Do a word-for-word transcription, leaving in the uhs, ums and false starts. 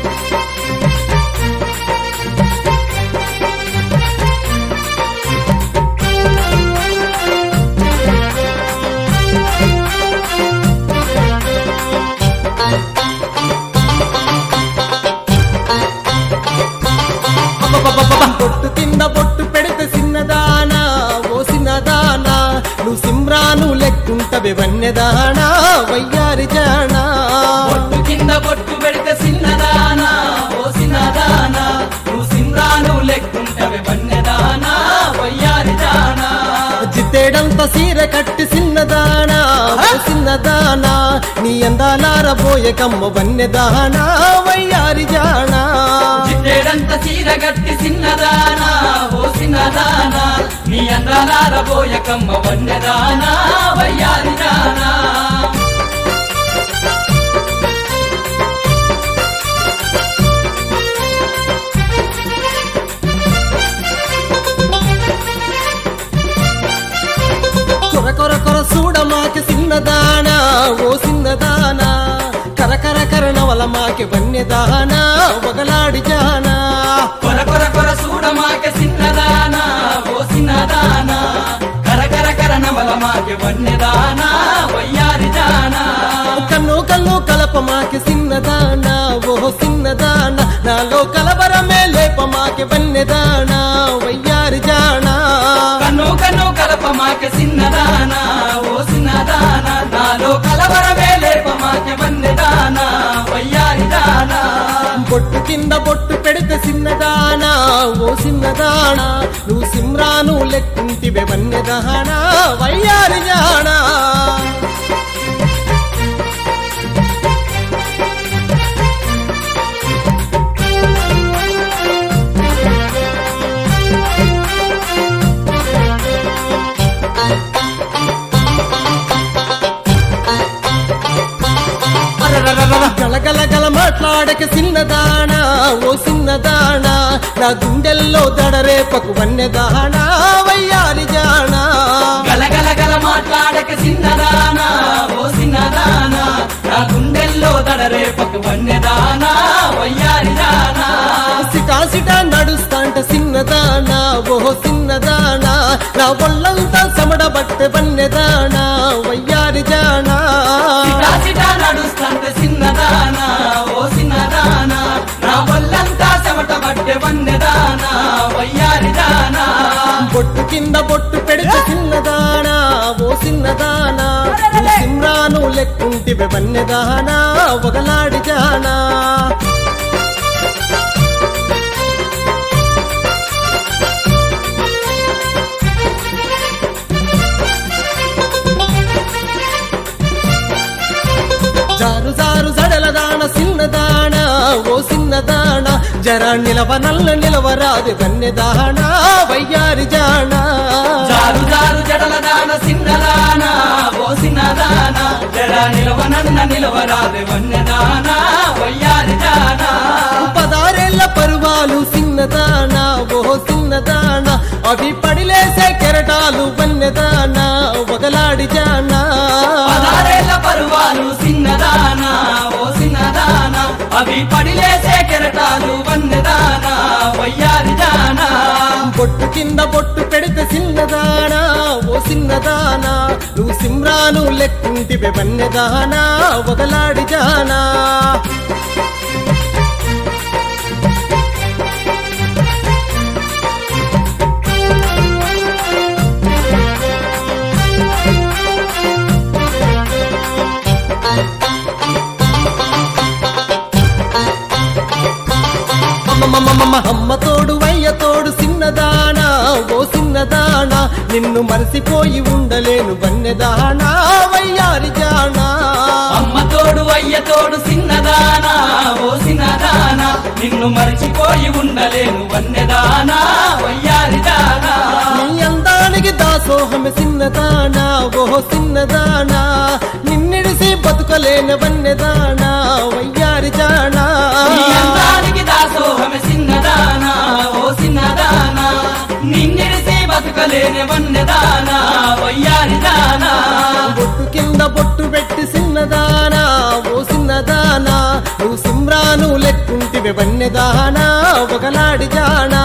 బొట్టు కింద బొట్టు పెడితే సిన్నదానా ఓ సిన్నదానా నువ్వు సిమ్రాను లెక్కుంటవే వన్యదానా వయ్యారి జానా. బొట్టు కింద బొట్టు పెడితే సిన్నదానా ఓ సిన్నదానా నువ్వు సిమ్రాను లెక్కుంటవే వన్యదానా వయ్యారి జానా. జిత్తేడంత సీర కట్టి సిన్నదానా ఓ సిన్నదానా నీ అందాలారబోయే కమ్మ వన్యదానా వయ్యారి జానా. జిత్తేడంత సీర గట్టి సిన్నదానా ఓ సిన్నదానా నీ అందాలారబోయే కమ్మ వన్యదానా వయ్యారి జానా. కొర కొర కొర చూడమాకి సిన్నదానా ఓ సిన్నదానా కర కర కరణవల మాకి వన్యదానా వగలాడి జానా. కొర కొర కొర చూడమాకే సిన్నదానా ఓ సిన్నదానా కర కర కర నమల మాకే వన్యదానా వయ్యారి జానా. కన్ను కన్ను కలపమాకి సిన్నదానా ఓ సిన్నదానా నాలో కలవరమే లేపమాకి వన్యదానా వయ్యారి జానా. కన్ను కన్ను కలపమాకే సిన్నదానా ఓ సిన్నదానా నాలో కలవరమే లేపమాకే వన్యదానా వయ్యారి జానా. బొట్టు కింద బొట్టు పెడితే సిన్నదానా ఓ సిన్నదానా నువ్వు సిమ్రాను లెక్కుంటివే వన్యదానా వయ్యారి జానా. గలగల గల మాట్లాడక సిన్నదానా ఓ సిన్నదానా నా గుండెల్లో దడరేపకు వన్యదానా వయ్యారి జానా. గలగల గల మాట్లాడక సిన్నదానా ఓ సిన్నదానా నా గుండెల్లో దడరేపకు వన్యదానా వయ్యారి జానా. సిటాసిటా నడుస్తాంట సిన్నదానా ఓ సిన్నదానా నా ఒళ్ళంతా సమడబట్టే వన్యదానా వయ్యారి జానా. సిటా సిటా నడుస్తాంటే సిన్నదానా ఓ సిన్నదానా నా వల్లంతా చెమట పట్టే వన్యదానా వయ్యారి జానా. బొట్టు కింద బొట్టు పెడితే సిన్నదానా ఓ సిన్నదానా నువ్వు సిమ్రాను లెక్కుంటివే వన్యదానా వగలాడి జానా. జారు జారు జడలదాన సిన్నదానా ఓ సిన్నదానా జరా నిలవ నల్ల నిలవరాది వన్యదానా వయ్యారి జానా. జారు జారు జడల దాన సిన్నదానా ఓ సిన్నదానా జడ నిలవనన్న నిలవరాదే వన్యదానా వయ్యారి జానా. పదారేళ్ల పరువాలు సిన్నదానా ఓ సిన్నదానా అవి పడిలేసే కెరటాలు వన్యదానా వగలాడి జానా. పదారేళ్ల పరువాలు సిన్నదానా ఓ సిన్నదానా అవి పడిలేసే కెరటాలు వన్యదానా వయ్యారి జానా. బొట్టు కింద బొట్టు పెడితే సిన్నదానా ఓ సిన్నదానా నువ్వు సిమ్రాను లెక్కుంటివే వన్యదానా వగలాడి జానా. అమ్మ తోడు వయ్య తోడు సిన్నదానా ఓ సిన్నదానా నిన్ను మరసిపోయి ఉండలేను వన్యదానా వయ్యారి జానా. అమ్మ తోడు అయ్య తోడు సిన్నదానా ఓ సిన్నదానా నిన్ను మరిచిపోయి ఉండలేను వన్యదానా వయ్యారి జానా. నీ అందానికి దాసోహమే సిన్నదానా ఓ సిన్నదానా నిన్నిడిసి బతుకలేని వన్యదానా వయ్యారి జానా. నీ అందానికి దాసోహమే సిన్నదానా ఓ సిన్నదానా నిన్నిడిసి బతుకలేని వన్యదానా వయ్యారి జానా. బొట్టు కింద బొట్టు పెట్టి సిన్నదానా ఓ సిన్నదానా నువ్వు సిమ్రాను లెక్కుంటివే వన్నెదానా ఒకలాడి జానా